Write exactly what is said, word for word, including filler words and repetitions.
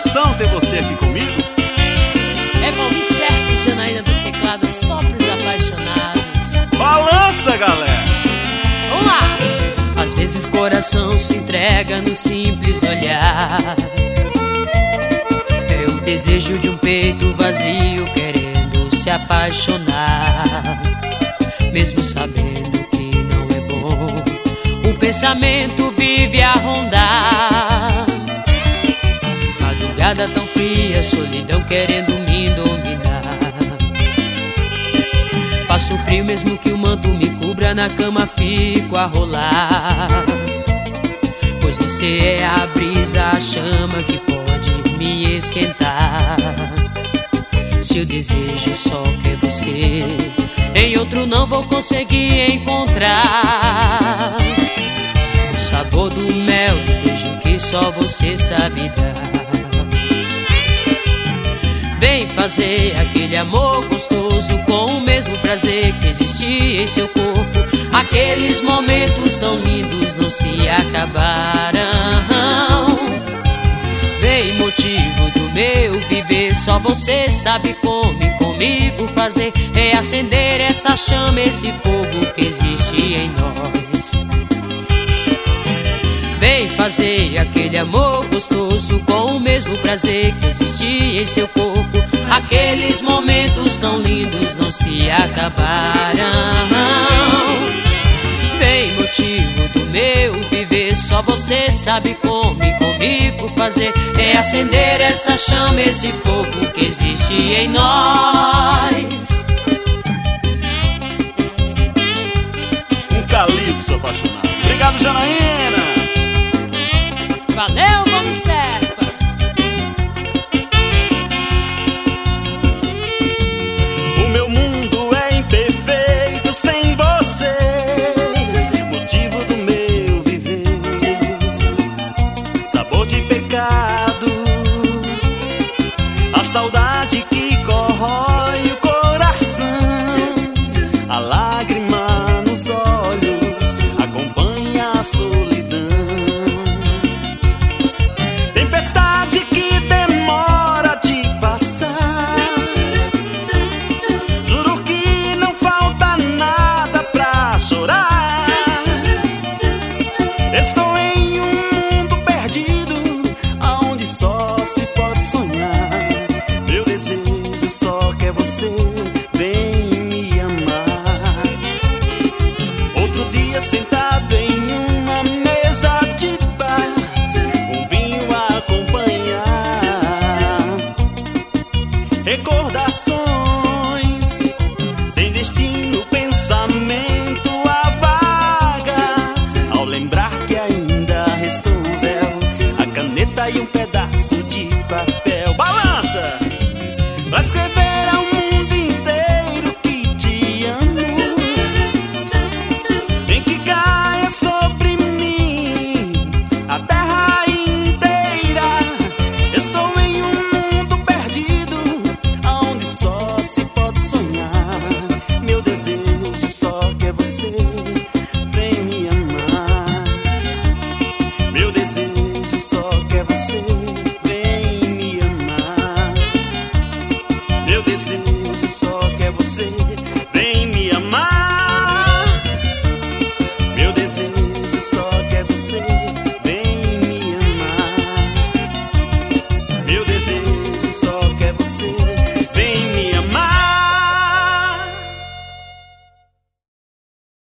emoção ter você aqui comigo. É Valmir e Janaína dos teclados, só pros apaixonados. Balança, galera! Vamos lá! Às vezes o coração se entrega no simples olhar. É o desejo de um peito vazio querendo se apaixonar. Mesmo sabendo que não é bom, o pensamento vive a rondar. Madrugada tão fria, solidão querendo me dominar. Passo frio mesmo que o manto me cubra, na cama fico a rolar. Pois você é a brisa, a chama que pode me esquentar. Se o desejo só quer você, em outro não vou conseguir encontrar o sabor do mel do beijo que só você sabe dar. Vem fazer aquele amor gostoso com o mesmo prazer que existe em seu corpo. Aqueles momentos tão lindos não se acabarão. Vem, motivo do meu viver, só você sabe como e comigo fazer. É acender essa chama, esse fogo que existe em nós. Vem fazer aquele amor gostoso com o mesmo prazer que existe em seu corpo. Aqueles momentos tão lindos não se acabarão. Vem, motivo do meu viver, só você sabe como e comigo fazer. É acender essa chama, esse fogo que existe em nós. Um calypso apaixonado. Obrigado, Janaína! Valeu, Valmir Serpa! O meu mundo é imperfeito sem você, motivo do meu viver, sabor de pecado, a saudade que corrói o coração, a lágrima nos olhos acompanha a solidão. Tempestade que demora de passar, juro que não falta nada pra chorar. Estou em um mundo perdido, aonde só se pode sonhar. Meu desejo só quer você, vem me amar. Outro dia sentado em uma mesa de bar, um vinho a acompanhar, recordações sem destino, pensamento a vaga. Ao lembrar que ainda restou um véu, a caneta e um pé